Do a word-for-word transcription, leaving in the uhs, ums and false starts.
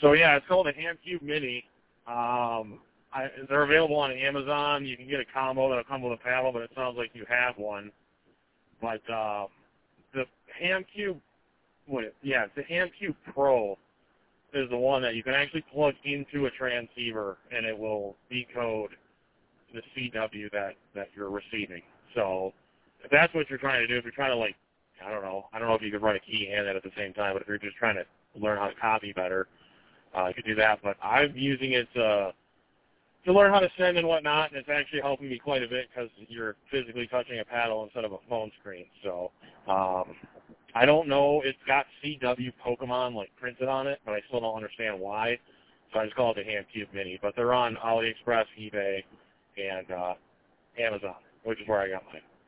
So yeah, it's called a HamCube Mini. Um, I, they're available on Amazon. You can get a combo that'll come with a paddle, but it sounds like you have one. But uh, the HamCube, what? Yeah, the HamCube Pro is the one that you can actually plug into a transceiver, and it will decode the C W that, that you're receiving. So if that's what you're trying to do, if you're trying to, like, I don't know, I don't know if you could run a key and that at the same time, but if you're just trying to learn how to copy better, uh, you could do that. But I'm using it to, to learn how to send and whatnot, and it's actually helping me quite a bit because you're physically touching a paddle instead of a phone screen. So um, I don't know. It's got C W Pokemon, like, printed on it, but I still don't understand why. So I just call it the HamCube Mini. But they're on AliExpress, eBay, and uh, Amazon, which is where I got mine.